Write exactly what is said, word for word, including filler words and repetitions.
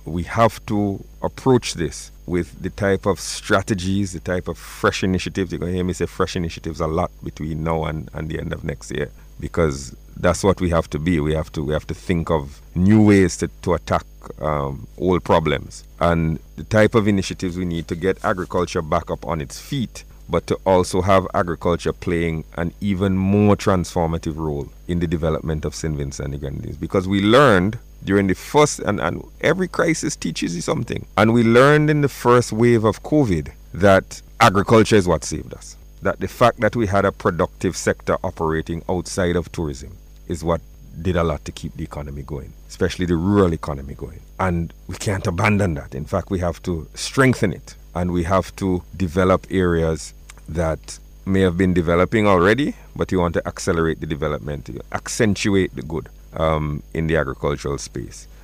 we have to approach this with the type of strategies, the type of fresh initiatives. You're going to hear me say fresh initiatives a lot between now and, and the end of next year, because that's what we have to be. We have to we have to think of new ways to, to attack um, old problems, and the type of initiatives we need to get agriculture back up on its feet, but to also have agriculture playing an even more transformative role in the development of Saint Vincent and the Grenadines. Because we learned during the first, and, and every crisis teaches you something, and we learned in the first wave of COVID that agriculture is what saved us. That the fact that we had a productive sector operating outside of tourism is what did a lot to keep the economy going, especially the rural economy going. And we can't abandon that. In fact, we have to strengthen it, and we have to develop areas that may have been developing already, but you want to accelerate the development, accentuate the good um, in the agricultural space.